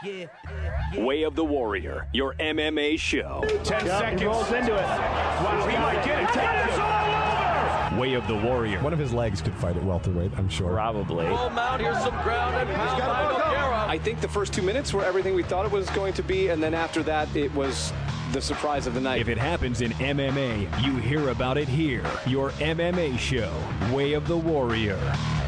Way of the Warrior, your MMA show. 10 seconds. He rolls into it. Wow, he might get it. It's all over. Way of the Warrior. One of his legs could fight at welterweight, I'm sure. Probably. Full mount, here's some ground and pound by Nogueira. I think the first 2 minutes were everything we thought it was going to be, and then after that, it was the surprise of the night. If it happens in MMA, you hear about it here. Your MMA show, Way of the Warrior.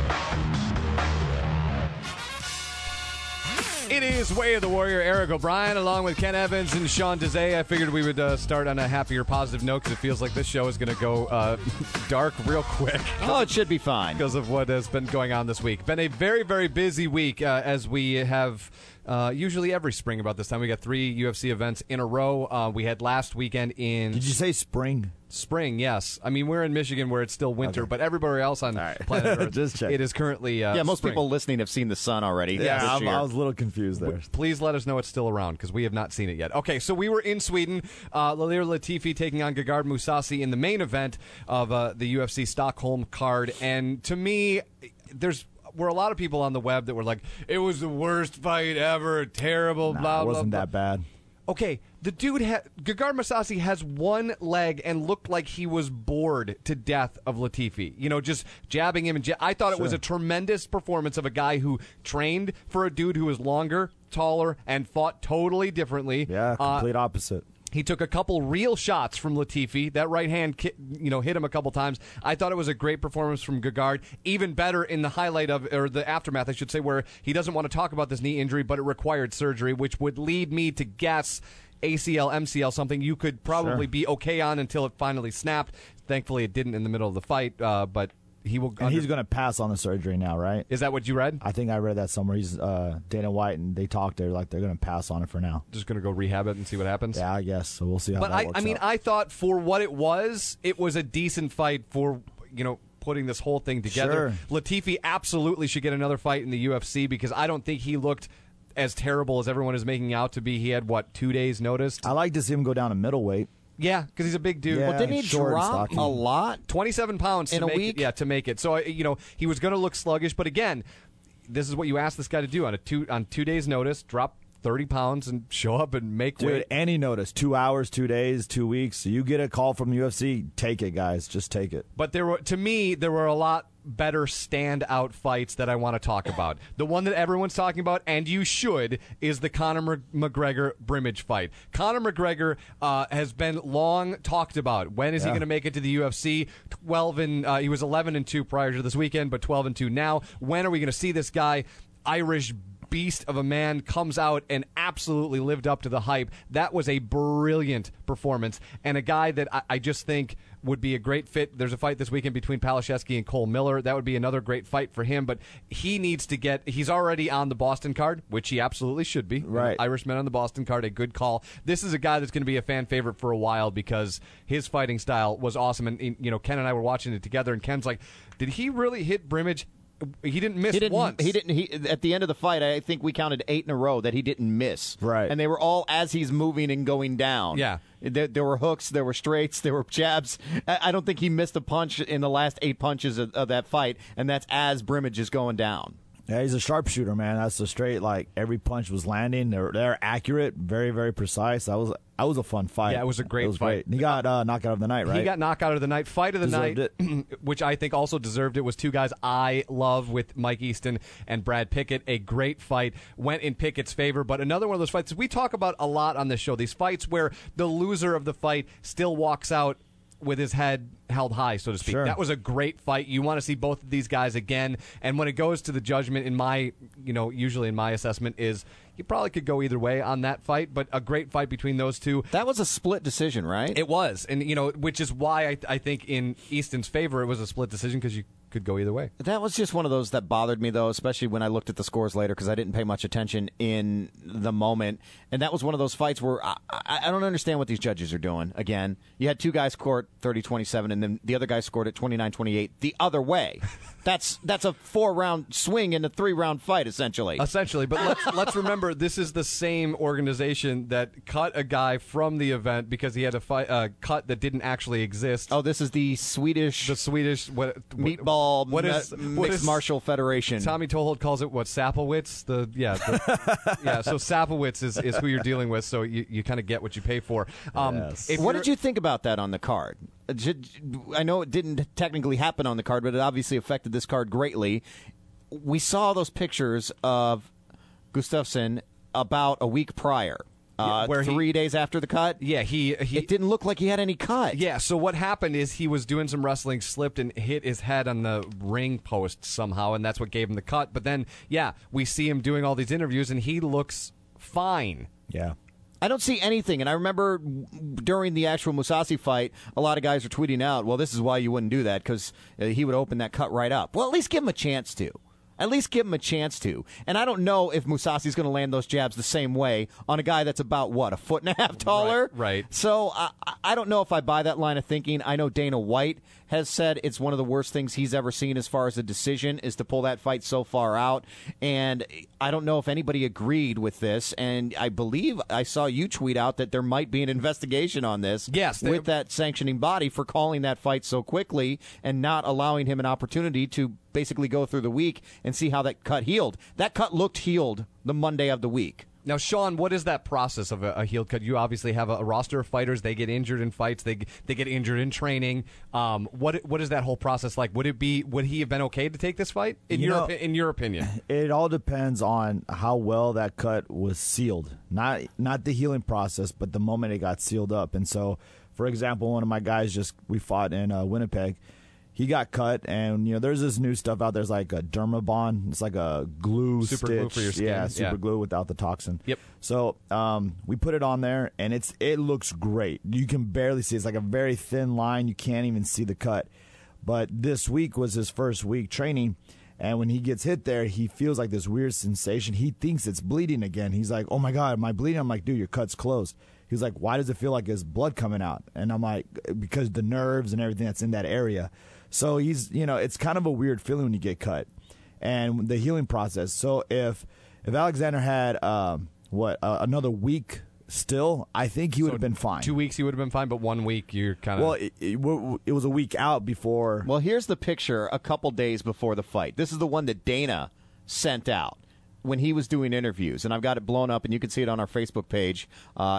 It is Way of the Warrior. Eric O'Brien along with Ken Evans and Sean Desai. I figured we would start on a happier, positive note because it feels like this show is going to go dark real quick. Oh, it should be fine. Because of what has been going on this week. Been a very, very busy week as we have usually every spring about this time. We got 3 UFC events in a row. We had last weekend in... Did you say spring? Spring, yes. I mean, we're in Michigan where it's still winter, but everybody else on planet Earth, Just check. it is currently most spring. people listening have seen the sun already. Yeah, this year. I was a little confused there. Please let us know it's still around because we have not seen it yet. Okay, so we were in Sweden. Lalir Latifi taking on Gegard Mousasi in the main event of the UFC Stockholm card. And to me, were a lot of people on the web that were like, it was the worst fight ever, terrible, blah, blah, it wasn't blah. that bad. Okay, the dude, Gegard Mousasi has one leg and looked like he was bored to death of Latifi. You know, just jabbing him. I thought it was a tremendous performance of a guy who trained for a dude who was longer, taller, and fought totally differently. Yeah, complete opposite. He took a couple real shots from Latifi. That right hand, hit him a couple times. I thought it was a great performance from Gegard. Even better in the highlight of, or the aftermath, I should say, where he doesn't want to talk about this knee injury, but it required surgery, which would lead me to guess ACL, MCL, something you could probably be okay on until it finally snapped. Thankfully, it didn't in the middle of the fight, but he will. And he's going to pass on the surgery now, right? Is that what you read? I think I read that somewhere. He's Dana White, and they talked. They're like they're going to pass on it for now. Just going to go rehab it and see what happens. Yeah, I guess. So we'll see how. But that works out. I thought for what it was a decent fight for putting this whole thing together. Sure. Latifi absolutely should get another fight in the UFC because I don't think he looked as terrible as everyone is making out to be. He had 2 days notice. I like to see him go down to middleweight. Yeah, because he's a big dude. Yeah, Well, didn't he short and drop stocky. a lot? 27 pounds In to a make week? It, to make it. So he was going to look sluggish, but again, this is what you ask this guy to do on 2 days notice. Drop 30 pounds and show up and make Dude, weight. any notice, 2 hours, 2 days, 2 weeks. You get a call from the UFC, take it, guys. Just take it. But there were a lot better standout fights that I want to talk about. The one that everyone's talking about, and you should, is the Conor McGregor-Brimage fight. Conor McGregor has been long talked about. When is he going to make it to the UFC? He was 11-2 prior to this weekend, but 12-2 now. When are we going to see this guy? Irish beast of a man comes out and absolutely lived up to the hype. That was a brilliant performance, and a guy that I just think would be a great fit. There's a fight this weekend between Palashevsky and Cole Miller. That would be another great fight for him, but he's already on the Boston card, which he absolutely should be. Right. Irishman on the Boston card, a good call. This is a guy that's going to be a fan favorite for a while because his fighting style was awesome, and Ken and I were watching it together, and Ken's like, did he really hit Brimage? He didn't miss once. He didn't. At the end of the fight, I think we counted 8 in a row that he didn't miss. Right. And they were all as he's moving and going down. Yeah. There were hooks, there were straights, there were jabs. I don't think he missed a punch in the last 8 punches of that fight, and that's as Brimage is going down. Yeah, he's a sharpshooter, man. That's the straight. Like every punch was landing. They're accurate, very, very precise. That was a fun fight. Yeah, it was a great fight. Great. He got knockout of the night, right? He got knockout of the night. Fight of the Deserved night, which I think also deserved it, was two guys I love with Mike Easton and Brad Pickett. A great fight. Went in Pickett's favor, but another one of those fights we talk about a lot on this show. These fights where the loser of the fight still walks out with his head held high, so to speak. Sure. That was a great fight. You want to see both of these guys again. And when it goes to the judgment, usually in my assessment, is you probably could go either way on that fight, but a great fight between those two. That was a split decision, right? It was. And, which is why I think in Easton's favor it was a split decision because you could go either way. That was just one of those that bothered me, though, especially when I looked at the scores later because I didn't pay much attention in the moment. And that was one of those fights where I don't understand what these judges are doing. Again, you had two guys score 30-27, and then the other guy scored at 29-28 the other way. That's a 4-round swing in a 3-round fight, essentially. But let's remember, this is the same organization that cut a guy from the event because he had a cut that didn't actually exist. Oh, this is the Swedish meatball Football Mixed Martial Federation. Tommy Tohold calls it what, Sapowitz? So Sapowitz is who you're dealing with, so you kind of get what you pay for. Yes. What did you think about that on the card? I know it didn't technically happen on the card, but it obviously affected this card greatly. We saw those pictures of Gustafsson about a week prior. Where 3 days after the cut? Yeah, it didn't look like he had any cut. Yeah, so what happened is he was doing some wrestling, slipped and hit his head on the ring post somehow, and that's what gave him the cut. But then, we see him doing all these interviews, and he looks fine. Yeah. I don't see anything, and I remember during the actual Mousasi fight, a lot of guys were tweeting out, well, this is why you wouldn't do that, because he would open that cut right up. Well, at least give him a chance to. At least give him a chance to. And I don't know if Mousasi's going to land those jabs the same way on a guy that's about, a foot and a half taller? Right. So I don't know if I buy that line of thinking. I know Dana White has said it's one of the worst things he's ever seen as far as a decision is to pull that fight so far out. And I don't know if anybody agreed with this. And I believe I saw you tweet out that there might be an investigation on this with that sanctioning body for calling that fight so quickly and not allowing him an opportunity to basically go through the week and see how that cut healed. That cut looked healed the Monday of the week. Now, Sean, what is that process of a healed cut? You obviously have a roster of fighters. They get injured in fights. They get injured in training. What is that whole process like? Would he have been okay to take this fight in your opinion? It all depends on how well that cut was sealed. Not the healing process, but the moment it got sealed up. And so, for example, one of my guys we fought in Winnipeg. He got cut, and there's this new stuff out there. It's like a Dermabond. It's like a glue super stitch. glue for your skin. Yeah, super glue without the toxin. Yep. So we put it on there, and it looks great. You can barely see. It's like a very thin line. You can't even see the cut. But this week was his first week training, and when he gets hit there, he feels like this weird sensation. He thinks it's bleeding again. He's like, "Oh my God, am I bleeding?" I'm like, "Dude, your cut's closed." He's like, "Why does it feel like there's blood coming out?" And I'm like, "Because the nerves and everything that's in that area." So he's, it's kind of a weird feeling when you get cut, and the healing process. So if Alexander had another week still, I think he would have been fine. 2 weeks he would have been fine, but 1 week you're kind of. Well, it was a week out before. Well, here's the picture a couple days before the fight. This is the one that Dana sent out when he was doing interviews, and I've got it blown up, and you can see it on our Facebook page,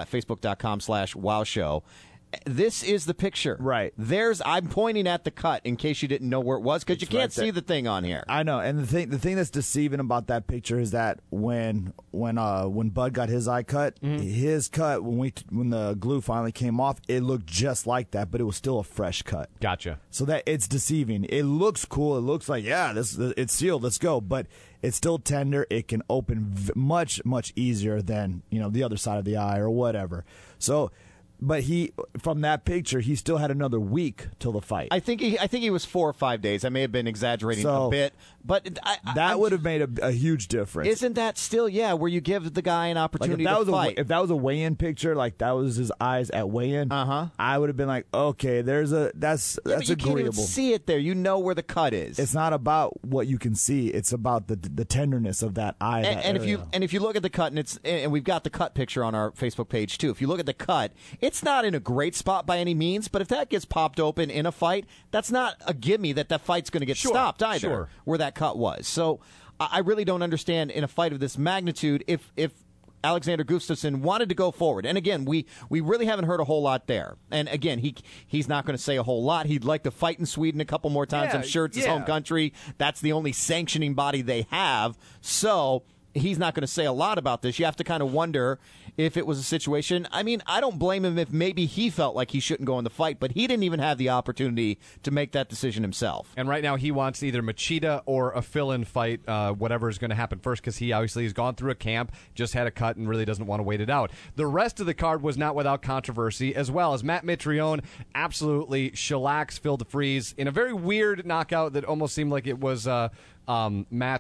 facebook.com/wowshow. This is the picture. Right. I'm pointing at the cut in case you didn't know where it was because you can't see the thing on here. I know. And the thing that's deceiving about that picture is that when Bud got his eye cut, his cut when the glue finally came off, it looked just like that, but it was still a fresh cut. Gotcha. So that it's deceiving. It looks cool. It looks like it's sealed. Let's go. But it's still tender. It can open much easier than the other side of the eye or whatever. So. But from that picture, he still had another week till the fight. I think he was 4 or 5 days. I may have been exaggerating a bit, but that would have made a huge difference. Isn't that still where you give the guy an opportunity to fight? If that was a weigh-in picture, like that was his eyes at weigh-in, I would have been like, okay, that's but you agreeable. Can't even see it there. You know where the cut is. It's not about what you can see. It's about the tenderness of that eye. If you look at the cut, and we've got the cut picture on our Facebook page too. If you look at the cut, it's not in a great spot by any means, but if that gets popped open in a fight, that's not a gimme that fight's going to get stopped either, where that cut was. So I really don't understand in a fight of this magnitude if Alexander Gustafsson wanted to go forward. And again, we really haven't heard a whole lot there. And again, he's not going to say a whole lot. He'd like to fight in Sweden a couple more times. I'm sure it's his home country. That's the only sanctioning body they have. So he's not going to say a lot about this. You have to kind of wonder if it was a situation. I mean, I don't blame him if maybe he felt like he shouldn't go in the fight, but he didn't even have the opportunity to make that decision himself. And right now he wants either Machida or a fill-in fight, whatever is going to happen first, because he obviously has gone through a camp, just had a cut, and really doesn't want to wait it out. The rest of the card was not without controversy, as well as Matt Mitrione absolutely shellacks Phil DeFries in a very weird knockout that almost seemed like it was Matt's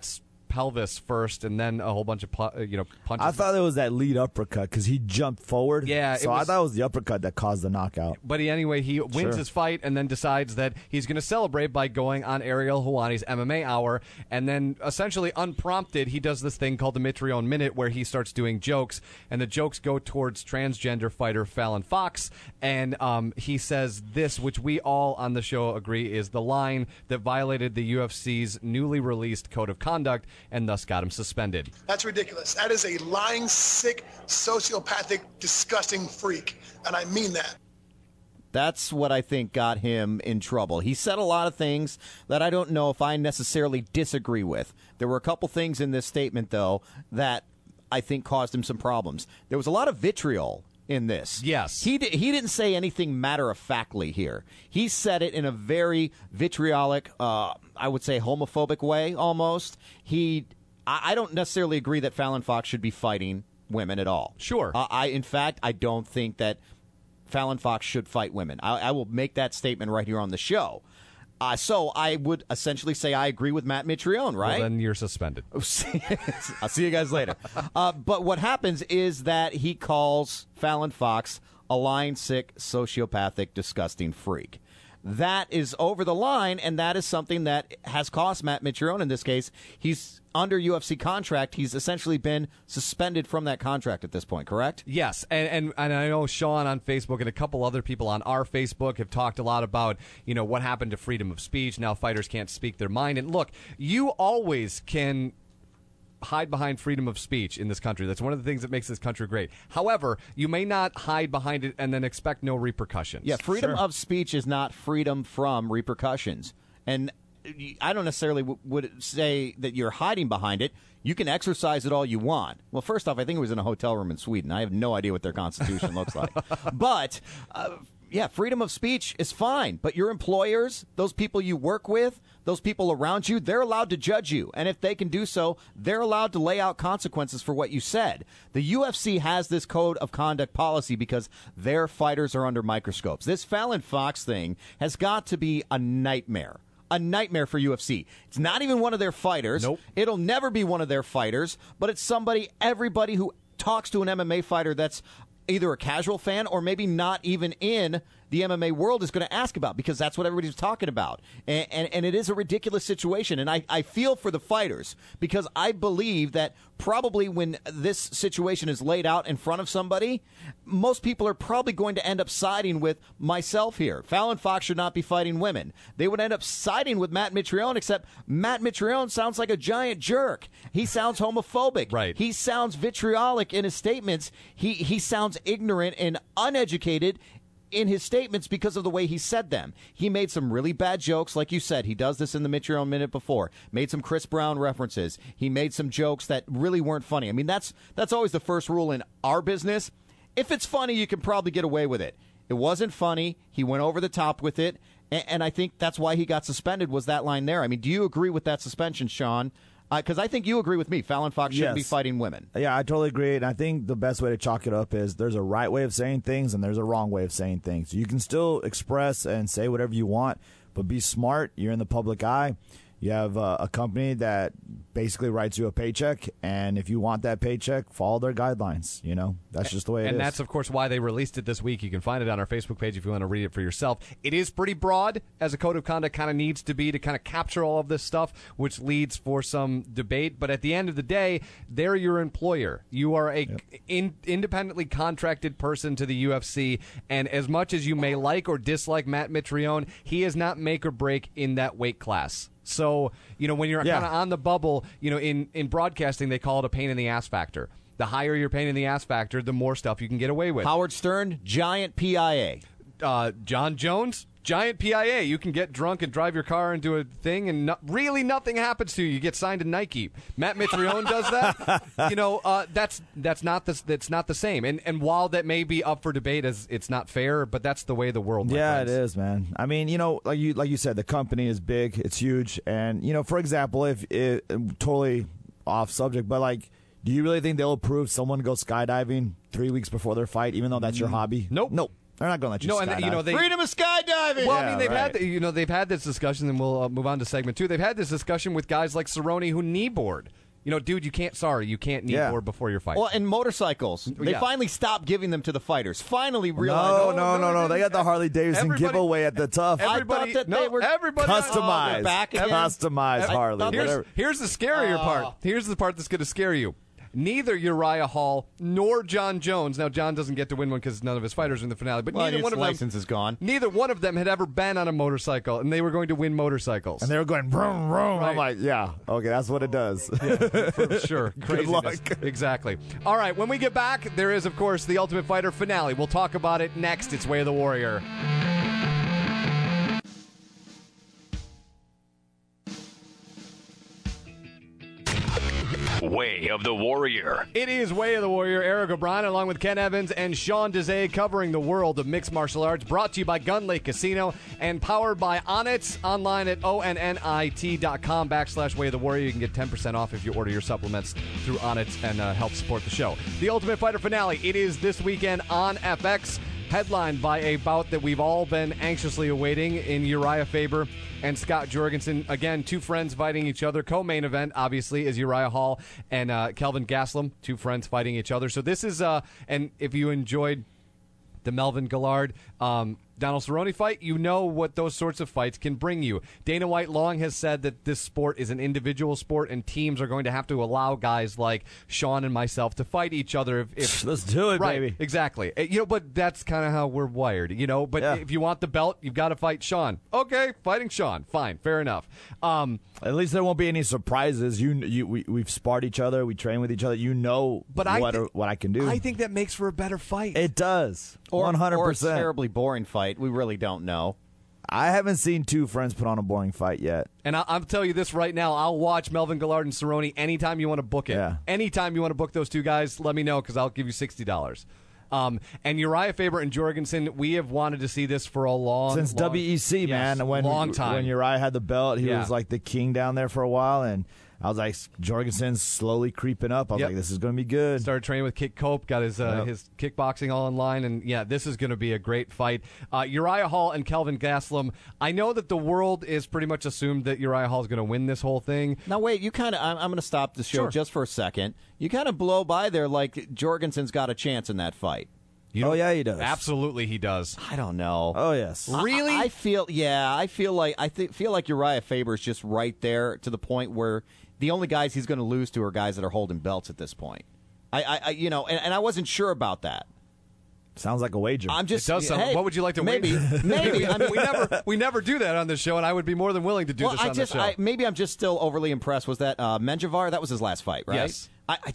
pelvis first, and then a whole bunch of punches. I thought it was that lead uppercut because he jumped forward. Yeah, so I thought it was the uppercut that caused the knockout. But he wins his fight and then decides that he's going to celebrate by going on Ariel Helwani's MMA Hour, and then essentially unprompted, he does this thing called the Mitrione Minute, where he starts doing jokes, and the jokes go towards transgender fighter Fallon Fox, and he says this, which we all on the show agree is the line that violated the UFC's newly released code of conduct and thus got him suspended. That's ridiculous. That is a lying, sick, sociopathic, disgusting freak, and I mean that. That's what I think got him in trouble. He said a lot of things that I don't know if I necessarily disagree with. There were a couple things in this statement, though, that I think caused him some problems. There was a lot of vitriol in this. Yes. He didn't say anything matter-of-factly here. He said it in a very vitriolic, I would say homophobic way, almost. I don't necessarily agree that Fallon Fox should be fighting women at all. Sure. In fact, I don't think that Fallon Fox should fight women. I will make that statement right here on the show. So I would essentially say I agree with Matt Mitrione, right? Well, then you're suspended. I'll see you guys later. But what happens is that he calls Fallon Fox a lying, sick, sociopathic, disgusting freak. That is over the line, and that is something that has cost Matt Mitrione in this case. He's under UFC contract. He's essentially been suspended from that contract at this point, correct? Yes, and I know Sean on Facebook and a couple other people on our Facebook have talked a lot about, what happened to freedom of speech. Now fighters can't speak their mind. And look, you always can hide behind freedom of speech in this country. That's one of the things that makes this country great. However, you may not hide behind it and then expect no repercussions. Yeah, freedom of speech is not freedom from repercussions. And I don't necessarily would say that you're hiding behind it. You can exercise it all you want. Well, first off, I think it was in a hotel room in Sweden. I have no idea what their constitution looks like. But yeah, freedom of speech is fine. But your employers, those people you work with, those people around you, they're allowed to judge you. And if they can do so, they're allowed to lay out consequences for what you said. The UFC has this code of conduct policy because their fighters are under microscopes. This Fallon Fox thing has got to be a nightmare. A nightmare for UFC. It's not even one of their fighters. Nope. It'll never be one of their fighters, but it's everybody who talks to an MMA fighter that's either a casual fan or maybe not even in the MMA world is going to ask about, because that's what everybody's talking about. And it is a ridiculous situation. And I feel for the fighters, because I believe that probably when this situation is laid out in front of somebody, most people are probably going to end up siding with myself here. Fallon Fox should not be fighting women. They would end up siding with Matt Mitrione, except Matt Mitrione sounds like a giant jerk. He sounds homophobic. Right. He sounds vitriolic in his statements. He sounds ignorant and uneducated in his statements because of the way he said them. He made some really bad jokes, like you said. He does this in the Mitrione Minute before. Made some Chris Brown references. He made some jokes that really weren't funny. I mean, that's always the first rule in our business. If it's funny, you can probably get away with it. It wasn't funny. He went over the top with it, and I think that's why he got suspended, was that line there. I mean, do you agree with that suspension, Sean? Because I think you agree with me. Fallon Fox shouldn't be fighting women. Yeah, I totally agree. And I think the best way to chalk it up is there's a right way of saying things and there's a wrong way of saying things. You can still express and say whatever you want, but be smart. You're in the public eye. You have a company that basically writes you a paycheck, and if you want that paycheck, follow their guidelines. That's just the way it is. And that's, of course, why they released it this week. You can find it on our Facebook page if you want to read it for yourself. It is pretty broad, as a code of conduct kind of needs to be, to kind of capture all of this stuff, which leads for some debate. But at the end of the day, they're your employer. You are a independently contracted person to the UFC, and as much as you may like or dislike Matt Mitrione, he is not make or break in that weight class. So, when you're kind of on the bubble, in broadcasting, they call it a pain in the ass factor. The higher your pain in the ass factor, the more stuff you can get away with. Howard Stern, giant PIA. John Jones, giant PIA. You can get drunk and drive your car into a thing, and really nothing happens to you. You get signed to Nike. Matt Mitrione does that. That's not the same. And while that may be up for debate as it's not fair, but that's the way the world. Yeah, it is, man. I mean, like you said, the company is big, it's huge, and for example, if totally off subject, but like, do you really think they'll approve someone go skydiving 3 weeks before their fight, even though that's your hobby? Nope. They're not going to let you. No, and skydive. Freedom of skydiving. Well, Yeah, I mean, they've right. had they've had this discussion, and we'll move on to segment 2. They've had this discussion with guys like Cerrone who kneeboard. Dude, you can't kneeboard before your fight. Well, and motorcycles. They Yeah. finally stopped giving them to the fighters. Finally realized. No. They got the Harley Davidson Everybody- giveaway at the Tough. Everybody, that they were everybody Customized. they're back again? Customized Harley. Whatever. Here's the scarier part. Here's the part that's going to scare you. Neither Uriah Hall nor John Jones. Now, John doesn't get to win one because none of his fighters are in the finale. But Well, neither his one of them. license is gone. Neither one of them had ever been on a motorcycle, and they were going to win motorcycles. And they were going vroom, vroom. Right. I'm like, yeah, okay, that's what it does. For sure. Craziness. luck. Exactly. All right, when we get back, there is, of course, the Ultimate Fighter finale. We'll talk about it next. It's Way of the Warrior. Way of the Warrior. It is Way of the Warrior. Eric O'Brien along with Ken Evans and Sean Desai covering the world of mixed martial arts, brought to you by Gun Lake Casino and powered by Onnit, online at onnit.com/Way of the Warrior. You can get 10% off if you order your supplements through Onnit and help support the show. The Ultimate Fighter finale, it is this weekend on FX. Headlined by a bout that we've all been anxiously awaiting in Uriah Faber and Scott Jorgensen. Again, two friends fighting each other. Co-main event, obviously, is Uriah Hall and Kelvin Gastelum, two friends fighting each other. So this is, and if you enjoyed the Melvin Gillard, Donald Cerrone fight, you know what those sorts of fights can bring you. Dana White long has said that this sport is an individual sport, and teams are going to have to allow guys like Sean and myself to fight each other. If Let's do it, right, baby. exactly. But that's kind of how we're wired, But Yeah. if you want the belt, you've got to fight Sean. Okay, fighting Sean. Fine, fair enough. At least there won't be any surprises. We've sparred each other. We train with each other. What I can do. I think that makes for a better fight. It does. Or 100%. a terribly boring fight. We really don't know. I haven't seen two friends put on a boring fight yet. And I'll tell you this right now. I'll watch Melvin Gillard and Cerrone anytime you want to book it. Yeah. Anytime you want to book those two guys, let me know because I'll give you $60. And Uriah Faber and Jorgensen, we have wanted to see this for a long Since WEC, yes, man. long time. When Uriah had the belt, he Yeah. was like the king down there for a while. And I was like, Jorgensen's slowly creeping up. I was Yep. like, this is going to be good. Started training with Kit Cope, got his kickboxing all in line, and yeah, this is going to be a great fight. Uriah Hall and Kelvin Gastelum. I know that the world is pretty much assumed that Uriah Hall is going to win this whole thing. Now, wait, you kind of, I'm going to stop the show Sure. just for a second. You kind of blow by there like Jorgensen's got a chance in that fight. Yeah, he does. Absolutely, he does. I don't know. Oh, yes. Really? I feel like Uriah Faber's just right there to the point where the only guys he's going to lose to are guys that are holding belts at this point. And I wasn't sure about that. Sounds like a wager. I'm just. It does sound. Hey, What would you like to maybe, wager? maybe. I mean, we never do that on this show, and I would be more than willing to do this on this show. Maybe I'm just still overly impressed. Was that Menjivar? That was his last fight, right? Yes.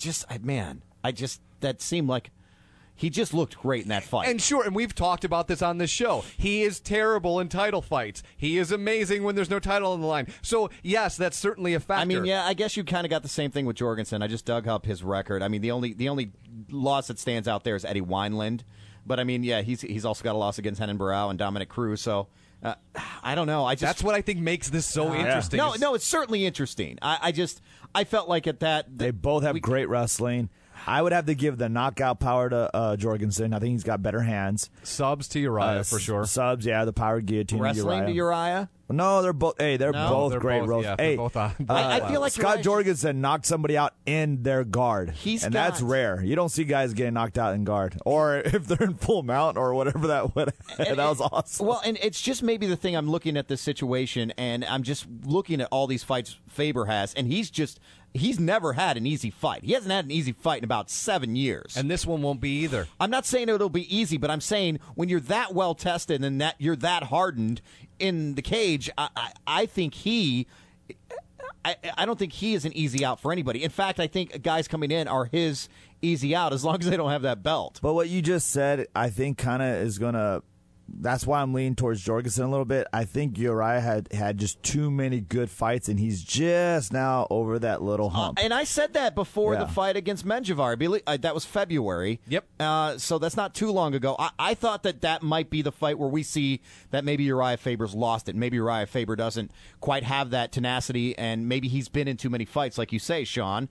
That seemed like he just looked great in that fight. And sure, and we've talked about this on this show. He is terrible in title fights. He is amazing when there's no title on the line. So, yes, that's certainly a factor. I mean, yeah, I guess you kind of got the same thing with Jorgensen. I just dug up his record. I mean, the only loss that stands out there is Eddie Wineland. But I mean, yeah, he's also got a loss against Henan Barao and Dominic Cruz. So I don't know. That's what I think makes this so interesting. No, it's certainly interesting. I felt like at that they both have great wrestling. I would have to give the knockout power to Jorgensen. I think he's got better hands. Subs to Uriah for sure. Subs, yeah, the power guillotine. wrestling to Uriah. No, they're both. Hey, they're both great roles. Yeah, hey, they're both on. I feel like Scott Uriah, Jorgensen knocked somebody out in their guard, that's rare. You don't see guys getting knocked out in guard, or if they're in full mount or whatever that was awesome. Well, and it's just maybe the thing I'm looking at this situation, and I'm just looking at all these fights Faber has, and he's never had an easy fight. He hasn't had an easy fight in about 7 years. And this one won't be either. I'm not saying it'll be easy, but I'm saying when you're that well tested and that you're that hardened in the cage, I think I don't think he is an easy out for anybody. In fact, I think guys coming in are his easy out as long as they don't have that belt. But what you just said, I think, kind of is going to. That's why I'm leaning towards Jorgensen a little bit. I think Uriah had just too many good fights, and he's just now over that little hump. And I said that before the fight against Menjivar. That was February. Yep. So that's not too long ago. I thought that might be the fight where we see that maybe Uriah Faber's lost it. Maybe Uriah Faber doesn't quite have that tenacity, and maybe he's been in too many fights, like you say, Sean.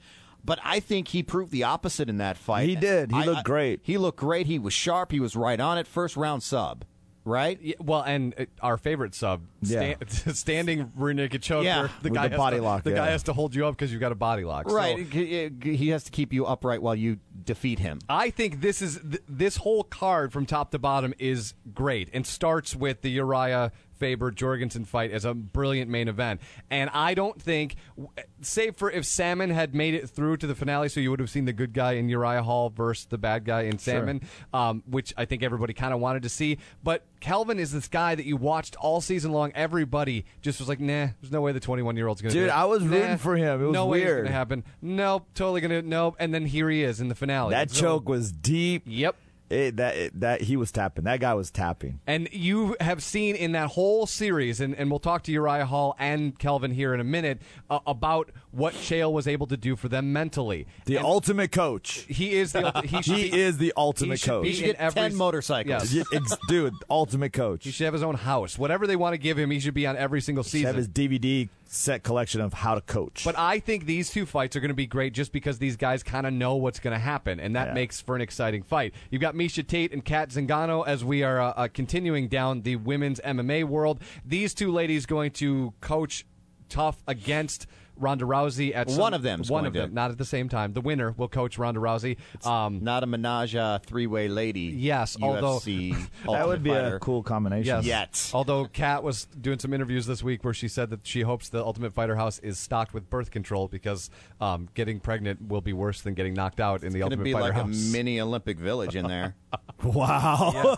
But I think he proved the opposite in that fight. He did. He looked great. He looked great. He was sharp. He was right on it. First round sub. Right? Yeah, well, and our favorite sub, standing rear naked choker. Yeah. The With guy the body lock, The yeah. guy has to hold you up because you've got a body lock. Right. So, He has to keep you upright while you defeat him. I think this whole card from top to bottom is great and starts with the Uriah Faber-Jorgensen fight as a brilliant main event. And I don't think, save for if Salmon had made it through to the finale, so you would have seen the good guy in Uriah Hall versus the bad guy in Salmon, which I think everybody kind of wanted to see. But Kelvin is this guy that you watched all season long. Everybody just was like, nah, there's no way the 21-year-old's going to do it. Dude, I was rooting for him. It was no way it's weird. going to happen. Nope, totally going to, nope. And then here he is in the finale. That choke was deep. Yep. That he was tapping. That guy was tapping. And you have seen in that whole series, and we'll talk to Uriah Hall and Kelvin here in a minute, about what Chael was able to do for them mentally. The ultimate coach. He is the is the ultimate coach. He should get 10 motorcycles. Yes. Dude, ultimate coach. He should have his own house. Whatever they want to give him, he should be on every single He season. have his DVD set collection of how to coach. But I think these two fights are going to be great just because these guys kind of know what's going to happen, and that makes for an exciting fight. You've got Miesha Tate and Kat Zingano as we are continuing down the women's MMA world. These two ladies going to coach tough against Ronda Rousey at One of them, not at the same time. The winner will coach Ronda Rousey. Not a menage three-way lady. Yes, although UFC that would be Fighter. a cool combination. Yes. Yet. Although Kat was doing some interviews this week where she said that she hopes the Ultimate Fighter house is stocked with birth control because getting pregnant will be worse than getting knocked out in the It's going to Ultimate be Fighter like house. a mini Olympic Village in there. Wow.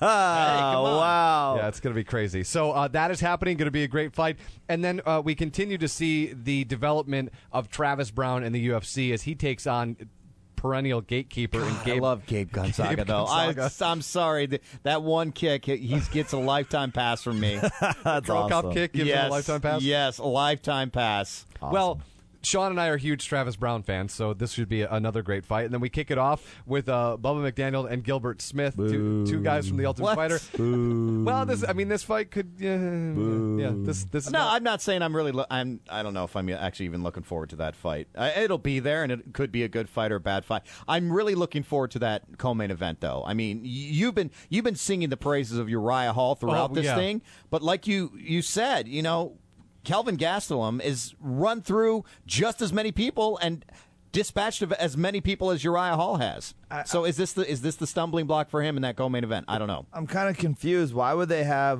Wow. Yeah, it's going to be crazy. So that is happening. Going to be a great fight. And then we continue to see the development of Travis Brown in the UFC as he takes on perennial gatekeeper. And Gabe, I love Gabe Gonzaga, though. Gonzaga. I'm sorry. That one kick, he gets a lifetime pass from me. That's Pro Cop awesome. kick gives him a lifetime pass. Yes, a lifetime pass. Well, Sean and I are huge Travis Brown fans, so this should be another great fight. And then we kick it off with Bubba McDaniel and Gilbert Smith, two guys from the Ultimate Fighter. Well, this fight could, this is No, I'm not saying I'm really. I don't know if I'm actually even looking forward to that fight. It'll be there, and it could be a good fight or a bad fight. I'm really looking forward to that co-main event, though. I mean, you've been singing the praises of Uriah Hall throughout this thing, but like you said, Kelvin Gastelum is run through just as many people and dispatched of as many people as Uriah Hall has. So is this the stumbling block for him in that co-main event? I don't know. I'm kind of confused. Why would they have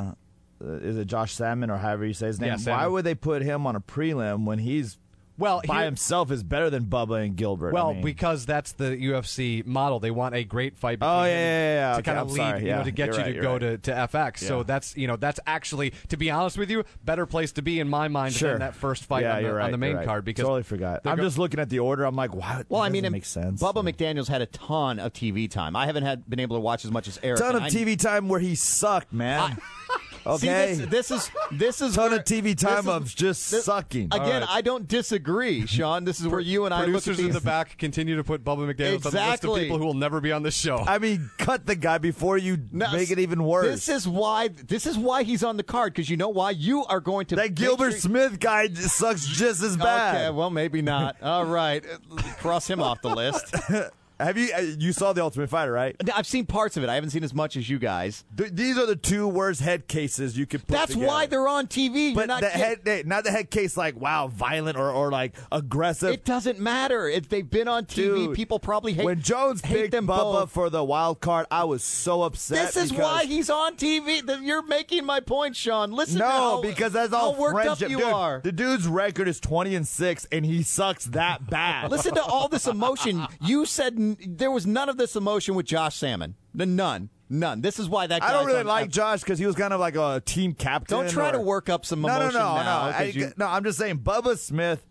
is it Josh Salmon or however you say his name? Salmon. Why would they put him on a prelim when he's by himself is better than Bubba and Gilbert? Well, because that's the UFC model. They want a great fight between yeah. to Okay, kind of I'm lead, sorry. Yeah, to get you're you right, to you're go right. to FX. Yeah. So that's actually, to be honest with you, better place to be in my mind Sure. than that first fight Yeah, on you're right, the main you're right. card. Because totally forgot. I'm just looking at the order. I'm like, wow. Well, that I mean, doesn't make sense. Bubba McDaniel's had a ton of TV time. I haven't been able to watch as much as Eric. ton of and TV time where he sucked, man. Okay, See, this is ton where- of TV time of just sucking. Again, I don't disagree, Sean. This is where you and I look at producers in these. the back continue to put Bubba McDaniel on the list of Exactly. people who will never be on this show. I mean, cut the guy before you make it even worse. This is why he's on the card, because you know why? You are going to that Gilbert Smith guy sucks just as bad. Okay, well, maybe not. All right, cross him off the list. Have you saw The Ultimate Fighter, right? I've seen parts of it. I haven't seen as much as you guys. These are the two worst head cases you could put That's together. why they're on TV. But You're not not the head case like, wow, violent or like aggressive. It doesn't matter. If they've been on TV, Dude, people probably hate when Jones hate picked them Bubba both. for the wild card, I was so upset. This is why he's on TV. You're making my point, Sean. Listen to how, because that's all how worked friendship. up you Dude, are. The dude's record is 20-6, and he sucks that bad. Listen to all this emotion. You said there was none of this emotion with Josh Salmon. None. This is why that guy. I don't really like Josh because he was kind of like a team captain. Don't try to work up some emotion now. No, I'm just saying Bubba Smith.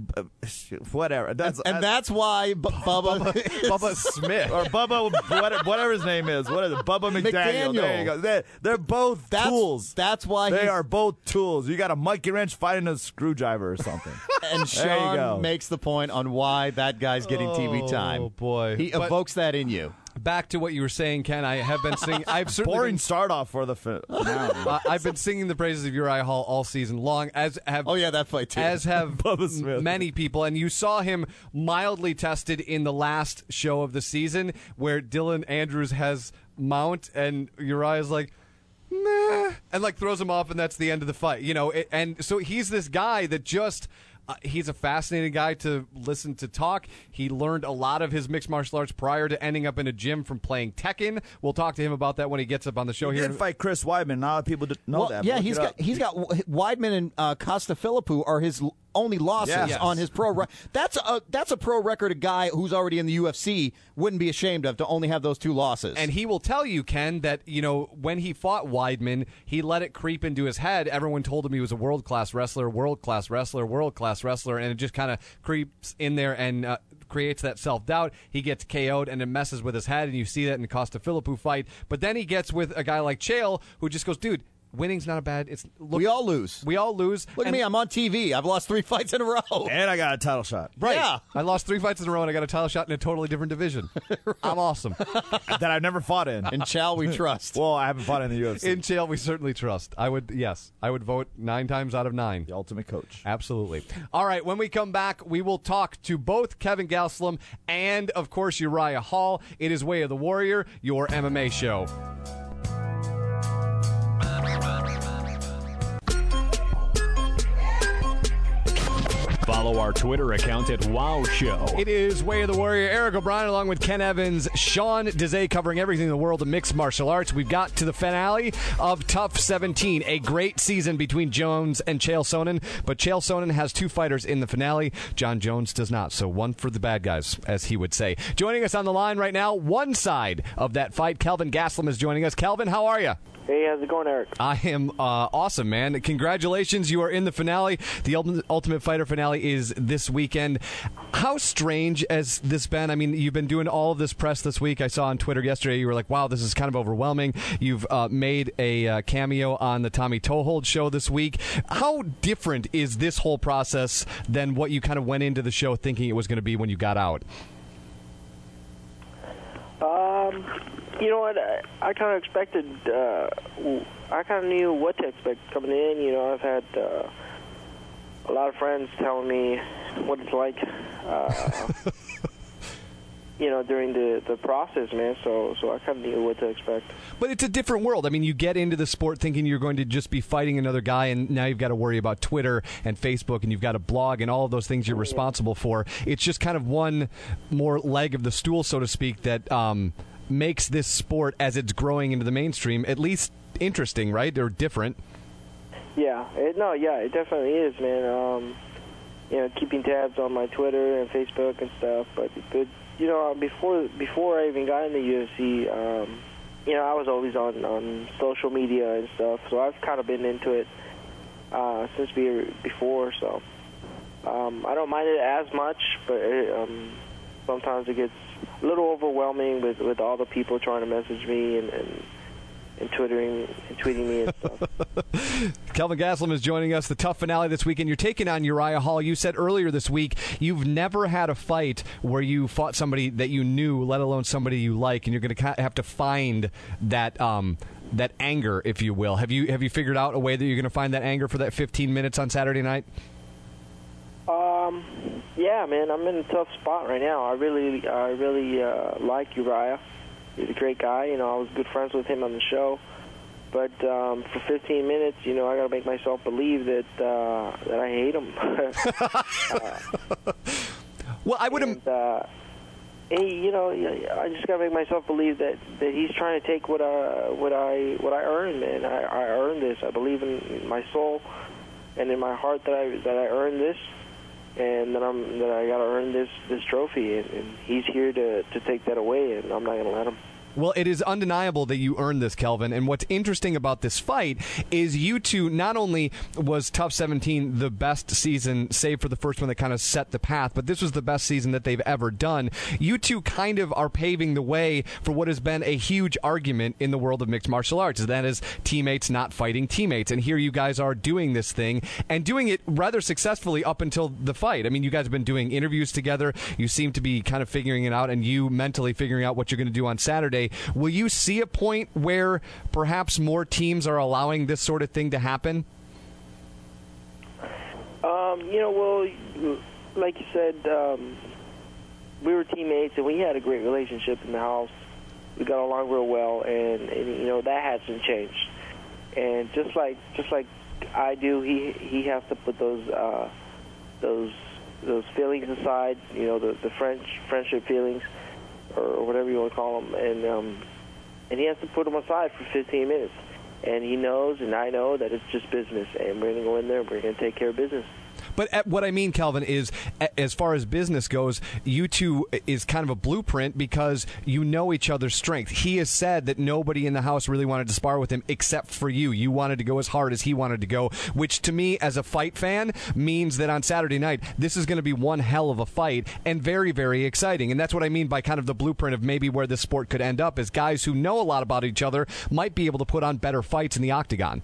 Whatever. That's why Bubba Smith or Bubba, whatever his name is. What is it? Bubba McDaniel. There you go. They're both tools. That's why they are both tools. You got a monkey wrench fighting a screwdriver or something. And Sean makes the point on why that guy's getting TV time. Oh boy, he evokes that in you. back to what you were saying, Ken. I have been singing. I've certainly Boring start off for the finale. I've been singing the praises of Uriah Hall all season long, as have that fight too. As have Bubba Smith. many people. And you saw him mildly tested in the last show of the season, where Dylan Andrews has mount, and Uriah's like, meh, and like throws him off, and that's the end of the fight. And so he's this guy that just. He's a fascinating guy to listen to talk. He learned a lot of his mixed martial arts prior to ending up in a gym from playing Tekken. We'll talk to him about that when he gets up on the show He here. did fight Chris Weidman. Not a lot of people know that. Yeah, Look he's it got up. Weidman and Costa-Philippou are his only losses Yes. on his pro. That's a pro record. A guy who's already in the UFC wouldn't be ashamed of to only have those 2 losses. And he will tell you, Ken, that when he fought Weidman, he let it creep into his head. Everyone told him he was a world-class wrestler, world-class wrestler, world-class wrestler, and it just kind of creeps in there and creates that self-doubt. He gets KO'd, and it messes with his head, and you see that in the Costa-Philippou fight. But then he gets with a guy like Chael, who just goes, dude, winning's not a bad. We all lose. We all lose. Look at me. I'm on TV. I've lost 3 fights in a row. And I got a title shot. Right. Yeah. I lost 3 fights in a row, and I got a title shot in a totally different division. I'm awesome. that I've never fought in. And Chow we trust. Well, I haven't fought in the UFC. In Chael, we certainly trust. I would vote 9 times out of 9. The ultimate coach. Absolutely. All right, when we come back, we will talk to both Kevin Gastelum and, of course, Uriah Hall. It is Way of the Warrior, your MMA show. Follow our Twitter account at Wow Show. It is Way of the Warrior. Eric O'Brien along with Ken Evans, Sean Dezay covering everything in the world of mixed martial arts. We've got to the finale of Tough 17, a great season between Jones and Chael Sonnen, but Chael Sonnen has 2 fighters in the finale. John Jones does not, so one for the bad guys, as he would say. Joining us on the line right now, one side of that fight, Kelvin Gastelum is joining us. Kelvin, how are you? Hey, how's it going, Eric? I am awesome, man. Congratulations. You are in the finale. The Ultimate Fighter finale is this weekend. How strange has this been? I mean, you've been doing all of this press this week. I saw on Twitter yesterday you were like, wow, this is kind of overwhelming. You've made a cameo on the Tommy Toehold show this week. How different is this whole process than what you kind of went into the show thinking it was going to be when you got out? You know what? I kind of expected. I kind of knew what to expect coming in. I've had a lot of friends telling me what it's like. During the process, man. So I kind of knew what to expect. But it's a different world. I mean, you get into the sport thinking you're going to just be fighting another guy, and now you've got to worry about Twitter and Facebook, and you've got a blog and all of those things you're responsible for. It's just kind of one more leg of the stool, so to speak, that makes this sport, as it's growing into the mainstream, at least interesting, right? Or different. Yeah. It definitely is, man. Keeping tabs on my Twitter and Facebook and stuff, but before I even got in the UFC, I was always on social media and stuff, so I've kind of been into it since before, so I don't mind it as much, but sometimes it gets a little overwhelming with all the people trying to message me and tweeting me and stuff. Kelvin Gastelum is joining us. The Tough finale this weekend. You're taking on Uriah Hall. You said earlier this week you've never had a fight where you fought somebody that you knew, let alone somebody you like, and you're going to have to find that that anger, if you will. Have you figured out a way that you're going to find that anger for that 15 minutes on Saturday night? Yeah, man, I'm in a tough spot right now. I really like Uriah. He's a great guy. I was good friends with him on the show. But for 15 minutes, I got to make myself believe that I hate him. Well, I would have. I just got to make myself believe that he's trying to take what I earned, man. I earned this. I believe in my soul and in my heart that I earned this, and that I got to earn this trophy. And he's here to take that away, and I'm not going to let him. Well, it is undeniable that you earned this, Kelvin. And what's interesting about this fight is you two, not only was Tough 17 the best season, save for the first one that kind of set the path, but this was the best season that they've ever done. You two kind of are paving the way for what has been a huge argument in the world of mixed martial arts. That is teammates not fighting teammates. And here you guys are doing this thing and doing it rather successfully up until the fight. I mean, you guys have been doing interviews together. You seem to be kind of figuring it out, and you mentally figuring out what you're going to do on Saturday. Will you see a point where perhaps more teams are allowing this sort of thing to happen? Well, like you said, we were teammates, and we had a great relationship in the house. We got along real well, and that hasn't changed. And just like I do, he has to put those feelings aside, the friendship feelings, or whatever you want to call them, and he has to put them aside for 15 minutes. And he knows, and I know, that it's just business, and we're going to go in there and we're going to take care of business. But what I mean, Kelvin, is as far as business goes, you two is kind of a blueprint because you know each other's strength. He has said that nobody in the house really wanted to spar with him except for you. You wanted to go as hard as he wanted to go, which to me, as a fight fan, means that on Saturday night, this is going to be one hell of a fight and very, very exciting. And that's what I mean by kind of the blueprint of maybe where this sport could end up, is guys who know a lot about each other might be able to put on better fights in the octagon.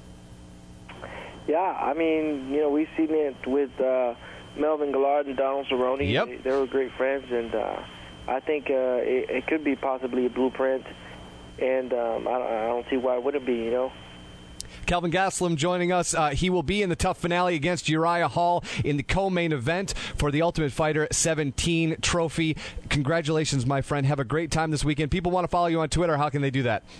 Yeah, I mean, we've seen it with Melvin Gillard and Donald Cerrone. Yep. They were great friends, and I think it could be possibly a blueprint, and I don't see why it wouldn't be, Kelvin Gastelum joining us. He will be in the Tough finale against Uriah Hall in the co-main event for the Ultimate Fighter 17 trophy. Congratulations, my friend. Have a great time this weekend. People want to follow you on Twitter. How can they do that?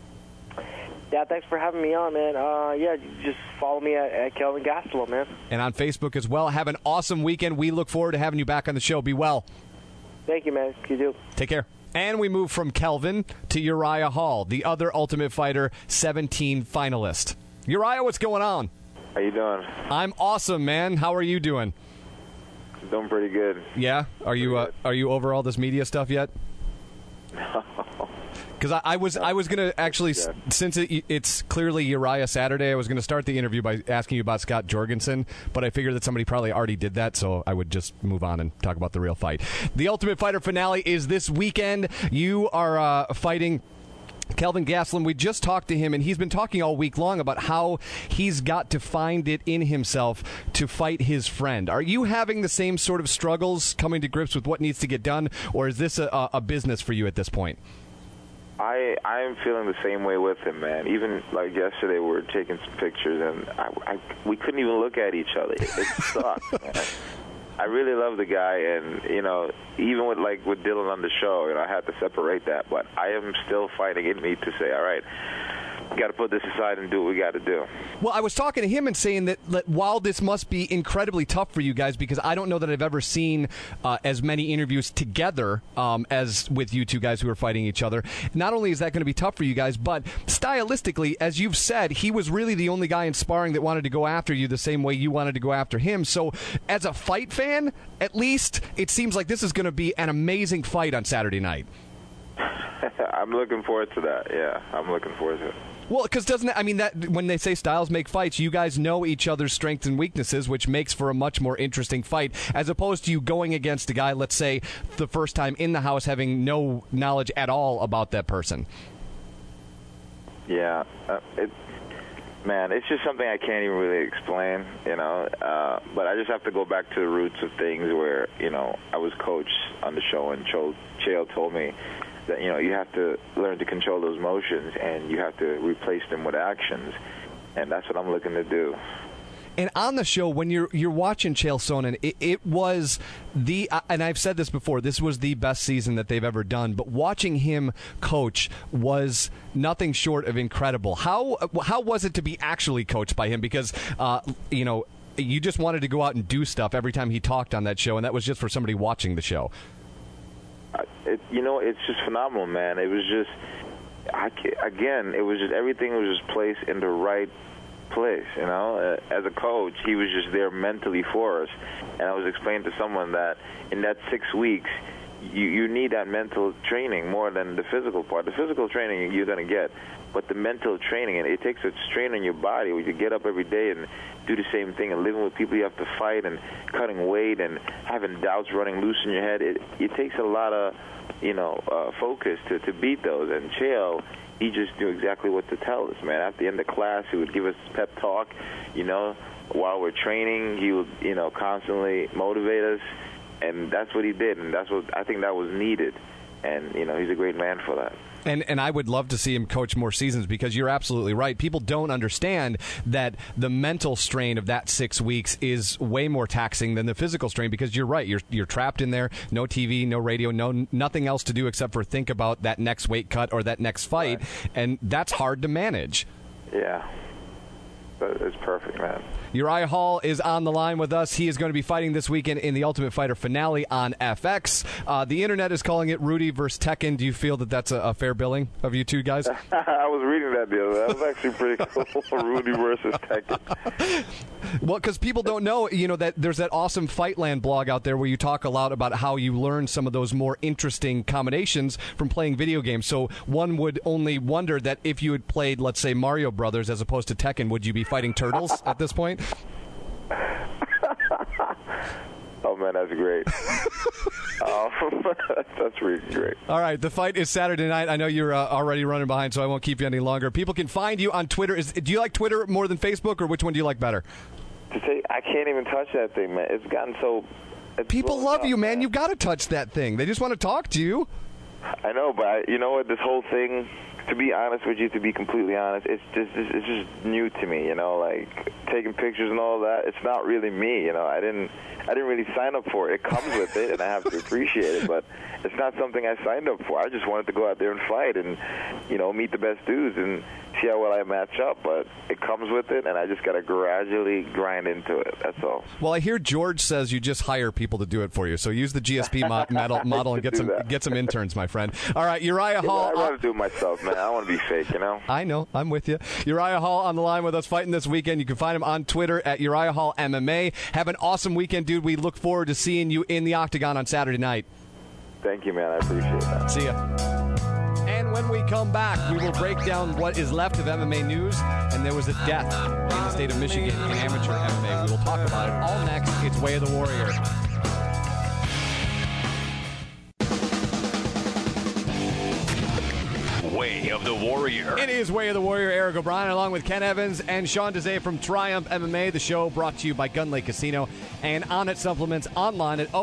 Yeah, thanks for having me on, man. Just follow me at Kelvin Gastelum, man. And on Facebook as well. Have an awesome weekend. We look forward to having you back on the show. Be well. Thank you, man. You do. Take care. And we move from Kelvin to Uriah Hall, the other Ultimate Fighter 17 finalist. Uriah, what's going on? How you doing? I'm awesome, man. How are you doing? Doing pretty good. Yeah? Are you over all this media stuff yet? No. Because I was going to actually, since it's clearly Uriah Saturday, I was going to start the interview by asking you about Scott Jorgensen, but I figured that somebody probably already did that, so I would just move on and talk about the real fight. The Ultimate Fighter finale is this weekend. You are fighting Kelvin Gastelum. We just talked to him, and he's been talking all week long about how he's got to find it in himself to fight his friend. Are you having the same sort of struggles coming to grips with what needs to get done, or is this a business for you at this point? I am feeling the same way with him, man. Even like yesterday, we were taking some pictures, and we couldn't even look at each other. It sucked, man. I really love the guy, and even with Dylan on the show, I had to separate that. But I am still fighting in me to say, all right, got to put this aside and do what we got to do. Well, I was talking to him and saying that while this must be incredibly tough for you guys, because I don't know that I've ever seen as many interviews together as with you two guys who are fighting each other. Not only is that going to be tough for you guys, but stylistically, as you've said, he was really the only guy in sparring that wanted to go after you the same way you wanted to go after him. So as a fight fan, at least, it seems like this is going to be an amazing fight on Saturday night. I'm looking forward to that. Yeah, I'm looking forward to it. Well, because that when they say styles make fights, you guys know each other's strengths and weaknesses, which makes for a much more interesting fight, as opposed to you going against a guy, let's say, the first time in the house, having no knowledge at all about that person. Yeah, it's just something I can't even really explain, but I just have to go back to the roots of things where, I was coached on the show, and Chael told me that you have to learn to control those emotions, and you have to replace them with actions, and that's what I'm looking to do. And on the show, when you're watching Chael Sonnen, it was and I've said this before, this was the best season that they've ever done, but watching him coach was nothing short of incredible. How was it to be actually coached by him? Because you just wanted to go out and do stuff every time he talked on that show, and that was just for somebody watching the show. It's just phenomenal, man. It was just, it was just, everything was just placed in the right place, As a coach, he was just there mentally for us. And I was explaining to someone that in that 6 weeks, you need that mental training more than the physical part. The physical training you're going to get, but the mental training, and it takes a strain on your body where you get up every day and do the same thing and living with people you have to fight and cutting weight and having doubts running loose in your head. It takes a lot of, focus to beat those. And Chael, he just knew exactly what to tell us, man. At the end of class, he would give us pep talk, while we're training. He would, constantly motivate us. And that's what he did, and that's what I think that was needed. And, he's a great man for that. And I would love to see him coach more seasons, because you're absolutely right. People don't understand that the mental strain of that 6 weeks is way more taxing than the physical strain, because you're right. You're trapped in there, no TV, no radio, nothing else to do except for think about that next weight cut or that next fight, right. And that's hard to manage. Yeah. It's perfect, man. Uriah Hall is on the line with us. He is going to be fighting this weekend in the Ultimate Fighter finale on FX. The internet is calling it Rudy versus Tekken. Do you feel that that's a fair billing of you two guys? I was reading that the other day. That was actually pretty cool. Rudy versus Tekken. Well, because people don't know, that there's that awesome Fightland blog out there where you talk a lot about how you learn some of those more interesting combinations from playing video games. So one would only wonder that if you had played, let's say, Mario Brothers as opposed to Tekken, would you be fighting turtles at this point? Oh, man, that's great. That's really great. All right, the fight is Saturday night. I know you're already running behind, so I won't keep you any longer. People can find you on Twitter. Do you like Twitter more than Facebook, or which one do you like better? To say, I can't even touch that thing, man. It's gotten so... People love you, man. You've got to touch that thing. They just want to talk to you. I know, but you know what? This whole thing... To be honest with you, to be completely honest, it's just new to me. Like taking pictures and all that. It's not really me. I didn't really sign up for it. It comes with it, and I have to appreciate it. But it's not something I signed up for. I just wanted to go out there and fight, and meet the best dudes and see how well I match up. But it comes with it, and I just got to gradually grind into it. That's all. Well, I hear George says you just hire people to do it for you. So use the GSP model and get some interns, my friend. All right, Uriah Hall. I'd rather do it myself, man. I don't want to be fake, I know. I'm with you. Uriah Hall on the line with us fighting this weekend. You can find him on Twitter at Uriah Hall MMA. Have an awesome weekend, dude. We look forward to seeing you in the Octagon on Saturday night. Thank you, man. I appreciate that. See ya. And when we come back, we will break down what is left of MMA news. And there was a death in the state of Michigan in amateur MMA. We will talk about it all next. It's Way of the Warrior. Way of the Warrior. It is Way of the Warrior. Eric O'Brien along with Ken Evans and Sean Desai from Triumph MMA. The show brought to you by Gun Lake Casino and Onnit Supplements online at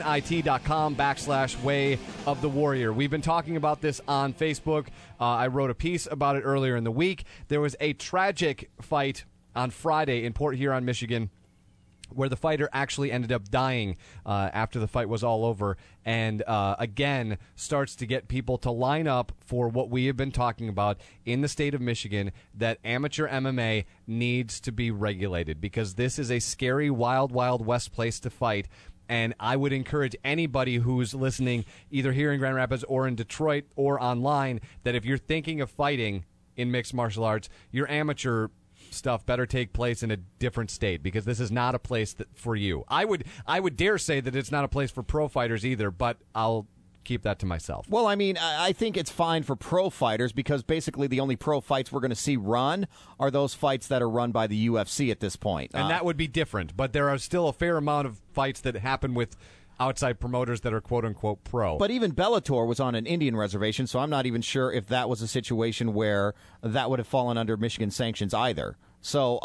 onnit.com/Way of the Warrior. We've been talking about this on Facebook. I wrote a piece about it earlier in the week. There was a tragic fight on Friday in Port Huron, Michigan, where the fighter actually ended up dying after the fight was all over, and again starts to get people to line up for what we have been talking about in the state of Michigan, that amateur MMA needs to be regulated, because this is a scary, wild, wild west place to fight. And I would encourage anybody who's listening, either here in Grand Rapids or in Detroit or online, that if you're thinking of fighting in mixed martial arts, your amateur stuff better take place in a different state, because this is not a place for you. I would dare say that it's not a place for pro fighters either, but I'll keep that to myself. Well, I mean, I think it's fine for pro fighters, because basically the only pro fights we're going to see run are those fights that are run by the UFC at this point. And that would be different, but there are still a fair amount of fights that happen with outside promoters that are quote-unquote pro. But even Bellator was on an Indian reservation, so I'm not even sure if that was a situation where that would have fallen under Michigan sanctions either. So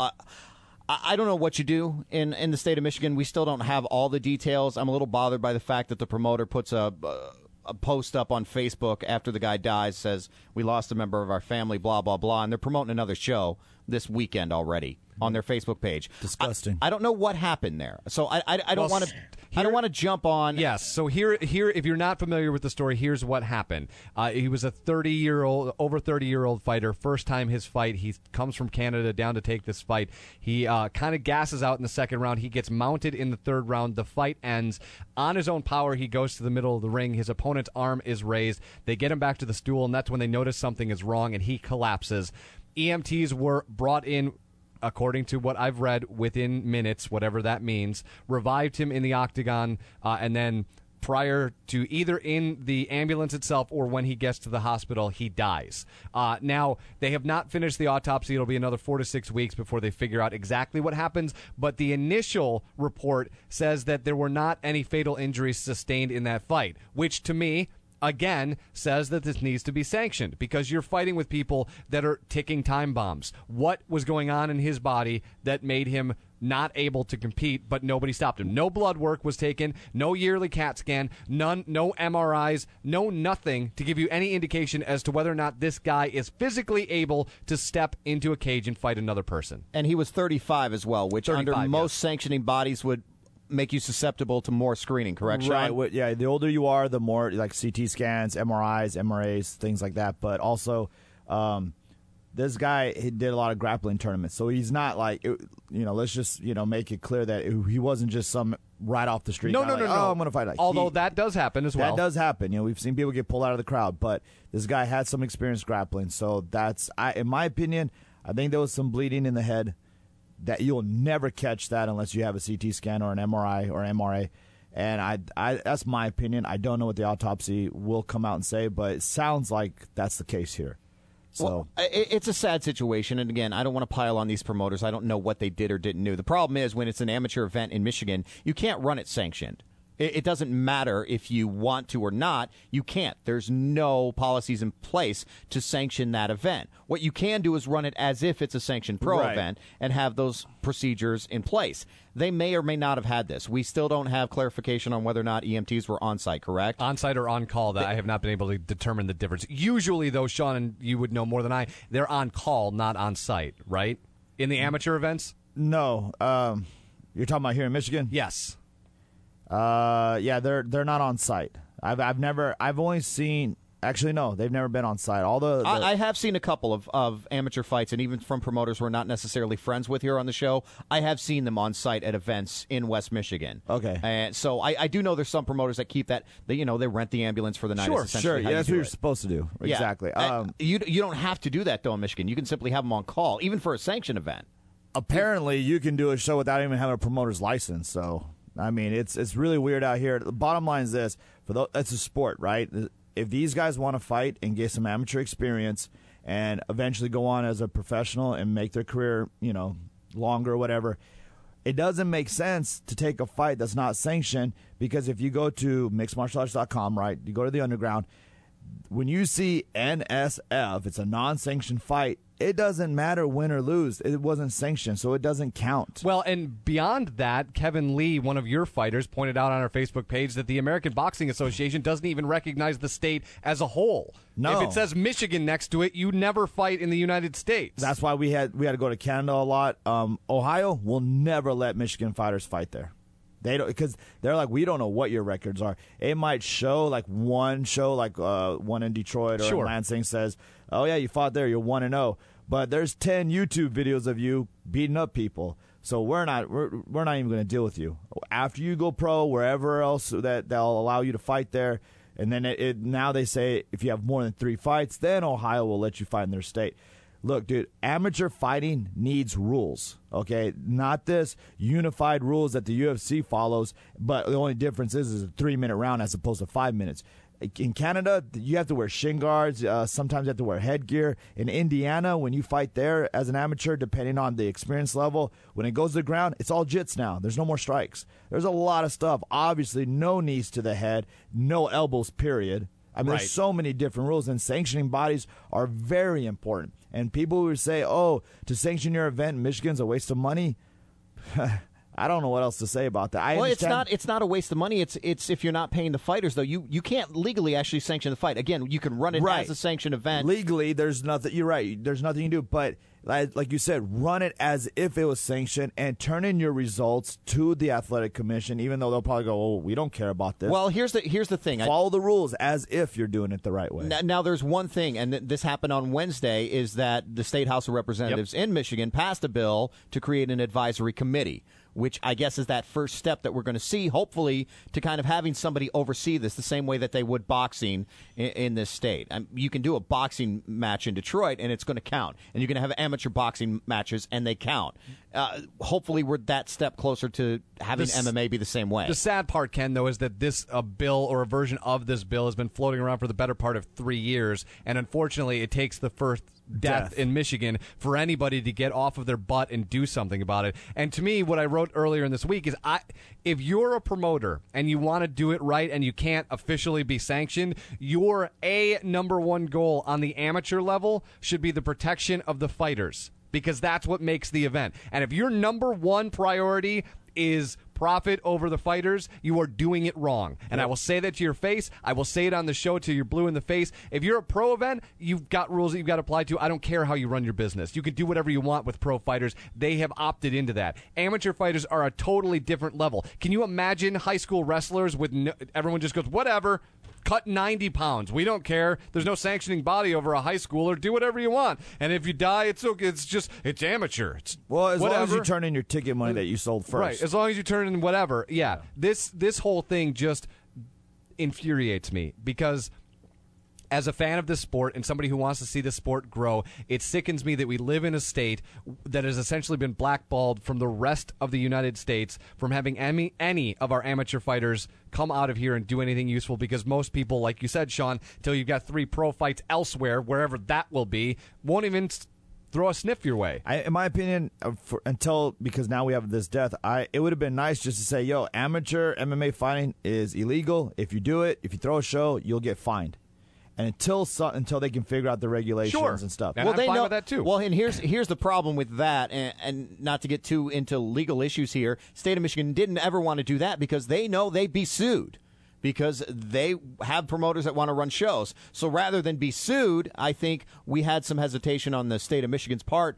I don't know what you do in the state of Michigan. We still don't have all the details. I'm a little bothered by the fact that the promoter puts a post up on Facebook after the guy dies, says, we lost a member of our family, blah, blah, blah, and they're promoting another show this weekend already on their Facebook page. Disgusting. I don't know what happened there. So I don't want to... I don't want to jump on. Yes. So here, if you're not familiar with the story, here's what happened. He was a over 30-year-old fighter. First time his fight. He comes from Canada down to take this fight. He kind of gasses out in the second round. He gets mounted in the third round. The fight ends. On his own power, he goes to the middle of the ring. His opponent's arm is raised. They get him back to the stool, and that's when they notice something is wrong, and he collapses. EMTs were brought in, according to what I've read, within minutes, whatever that means, revived him in the octagon, and then prior to either in the ambulance itself or when he gets to the hospital, he dies. Now, they have not finished the autopsy. It'll be another 4 to 6 weeks before they figure out exactly what happens. But the initial report says that there were not any fatal injuries sustained in that fight, which to me, again, says that this needs to be sanctioned because you're fighting with people that are ticking time bombs. What was going on in his body that made him not able to compete, but nobody stopped him? No blood work was taken, no yearly CAT scan, no MRIs, no nothing to give you any indication as to whether or not this guy is physically able to step into a cage and fight another person. And he was 35 as well, which under most sanctioning bodies would make you susceptible to more screening, correct, Sean? Right. Yeah, the older you are, the more like CT scans, MRIs, MRAs, things like that. But also, this guy, he did a lot of grappling tournaments, so he's not like, let's just make it clear that he wasn't just some right off the street. No. Oh, I'm going to fight. Although that does happen as well. That does happen. We've seen people get pulled out of the crowd, but this guy had some experience grappling. So in my opinion, I think there was some bleeding in the head. That you'll never catch that unless you have a CT scan or an MRI or MRA. And that's my opinion. I don't know what the autopsy will come out and say, but it sounds like that's the case here. So well, it's a sad situation. And again, I don't want to pile on these promoters. I don't know what they did or didn't do. The problem is when it's an amateur event in Michigan, you can't run it sanctioned. It doesn't matter if you want to or not. You can't. There's no policies in place to sanction that event. What you can do is run it as if it's a sanctioned pro event and have those procedures in place. They may or may not have had this. We still don't have clarification on whether or not EMTs were on site, correct? On site or on call, that I have not been able to determine the difference. Usually, though, Sean, and you would know more than I, they're on call, not on site, right? In the amateur events? No. You're talking about here in Michigan? Yes. Yeah, they're not on site. I've only seen. Actually, no, they've never been on site. I have seen a couple of amateur fights, and even from promoters we're not necessarily friends with here on the show. I have seen them on site at events in West Michigan. Okay, and so I do know there's some promoters that keep that. They rent the ambulance for the night. Sure. Yeah, that's what you're supposed to do. Yeah. Exactly. You don't have to do that though in Michigan. You can simply have them on call, even for a sanctioned event. Apparently, you can do a show without even having a promoter's license. So. I mean, it's really weird out here. The bottom line is this: it's a sport, right? If these guys want to fight and get some amateur experience and eventually go on as a professional and make their career, longer or whatever, it doesn't make sense to take a fight that's not sanctioned because if you go to mixedmartialarts.com, right, you go to the underground, when you see NSF, it's a non-sanctioned fight. It doesn't matter win or lose. It wasn't sanctioned, so it doesn't count. Well, and beyond that, Kevin Lee, one of your fighters, pointed out on our Facebook page that the American Boxing Association doesn't even recognize the state as a whole. No. If it says Michigan next to it, you never fight in the United States. That's why we had to go to Canada a lot. Ohio will never let Michigan fighters fight there. They don't, because they're like, we don't know what your records are. It might show one in Detroit or in Lansing says, oh yeah, you fought there, you're 1-0. But there's 10 YouTube videos of you beating up people. So we're not even going to deal with you. After you go pro, wherever else that they'll allow you to fight there, and then now they say if you have more than 3 fights, then Ohio will let you fight in their state. Look, dude, amateur fighting needs rules, okay? Not this unified rules that the UFC follows, but the only difference is a 3-minute round as opposed to 5 minutes. In Canada, you have to wear shin guards. Sometimes you have to wear headgear. In Indiana, when you fight there as an amateur, depending on the experience level, when it goes to the ground, it's all jits now. There's no more strikes. There's a lot of stuff. Obviously, no knees to the head, no elbows, period. I mean, There's so many different rules, and sanctioning bodies are very important. And people who say, to sanction your event in Michigan's a waste of money, I don't know what else to say about that. It's not a waste of money. It's if you're not paying the fighters, though, you can't legally actually sanction the fight. Again, you can run it as a sanctioned event. Legally, there's nothing. You're right. There's nothing you can do. But like you said, run it as if it was sanctioned and turn in your results to the athletic commission, even though they'll probably go, "Oh, we don't care about this." Well, here's the thing. Follow the rules as if you're doing it the right way. Now there's one thing, and this happened on Wednesday, is that the State House of Representatives in Michigan passed a bill to create an advisory committee, which I guess is that first step that we're going to see, hopefully, to kind of having somebody oversee this the same way that they would boxing in this state. You can do a boxing match in Detroit, and it's going to count. And you're going to have amateur boxing matches, and they count. hopefully we're that step closer to having MMA be the same way. The sad part, Ken, though, is that this bill or a version of this bill has been floating around for the better part of 3 years, and unfortunately it takes the first death in Michigan for anybody to get off of their butt and do something about it. And to me, what I wrote earlier in this week is if you're a promoter and you want to do it right and you can't officially be sanctioned, your number one goal on the amateur level should be the protection of the fighters, because that's what makes the event. And if your number one priority is profit over the fighters, you are doing it wrong. And I will say that to your face. I will say it on the show till you're blue in the face. If you're a pro event, you've got rules that you've got to apply to. I don't care how you run your business. You can do whatever you want with pro fighters. They have opted into that. Amateur fighters are a totally different level. Can you imagine high school wrestlers with everyone just goes, whatever, cut 90 pounds. We don't care. There's no sanctioning body over a high schooler. Do whatever you want. And if you die, it's okay. It's amateur. It's as whatever. long as you turn in your ticket money that you sold first. Right. As long as you turn in whatever. Yeah. This whole thing just infuriates me, because as a fan of this sport and somebody who wants to see this sport grow, it sickens me that we live in a state that has essentially been blackballed from the rest of the United States from having any of our amateur fighters come out of here and do anything useful, because most people, like you said, Sean, till you've got 3 pro fights elsewhere, wherever that will be, won't even throw a sniff your way. In my opinion, because now we have this death, it would have been nice just to say, amateur MMA fighting is illegal. If you do it, if you throw a show, you'll get fined. And until they can figure out the regulations and stuff. And I'm fine with that too. Well, and here's the problem with that, and not to get too into legal issues here, State of Michigan didn't ever want to do that because they know they'd be sued, because they have promoters that want to run shows. So rather than be sued, I think we had some hesitation on the State of Michigan's part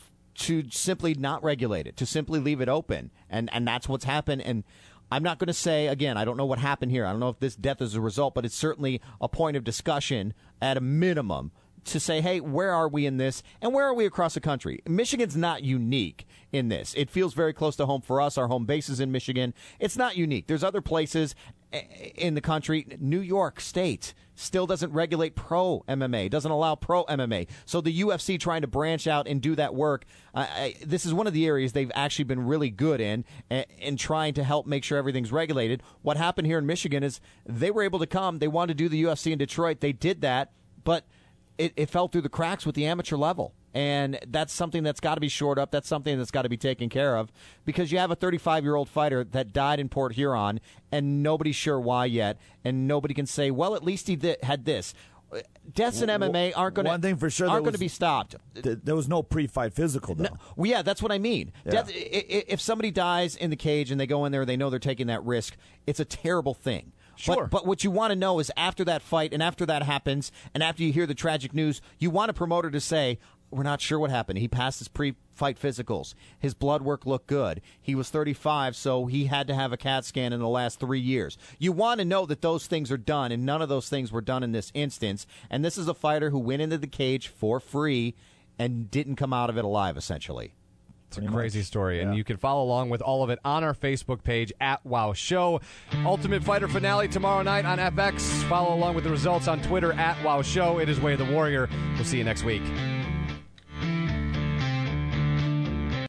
to simply not regulate it, to simply leave it open. And that's what's happened. And I'm not going to say, again, I don't know what happened here. I don't know if this death is a result, but it's certainly a point of discussion at a minimum to say, hey, where are we in this, and where are we across the country? Michigan's not unique in this. It feels very close to home for us. Our home base is in Michigan. It's not unique. There's other places in the country. New York State still doesn't regulate pro MMA, doesn't allow pro MMA. So the UFC trying to branch out and do that work, this is one of the areas they've actually been really good in trying to help make sure everything's regulated. What happened here in Michigan is they were able to come. They wanted to do the UFC in Detroit. They did that, but it fell through the cracks with the amateur level. And that's something that's got to be shored up. That's something that's got to be taken care of, because you have a 35-year-old fighter that died in Port Huron, and nobody's sure why yet, and nobody can say, well, at least he had this. Deaths in MMA aren't going to be stopped. There was no pre-fight physical, though. Well, yeah, that's what I mean. Yeah. If somebody dies in the cage and they go in there, they know they're taking that risk, it's a terrible thing. Sure. But what you want to know is after that fight and after that happens and after you hear the tragic news, you want a promoter to say, we're not sure what happened. He passed his pre-fight physicals. His blood work looked good. He was 35, so he had to have a CAT scan in the last 3 years. You want to know that those things are done, and none of those things were done in this instance. And this is a fighter who went into the cage for free and didn't come out of it alive, essentially. It's a crazy story, and you can follow along with all of it on our Facebook page at Wow Show. Ultimate Fighter finale tomorrow night on FX. Follow along with the results on Twitter at Wow Show. It is Way of the Warrior. We'll see you next week.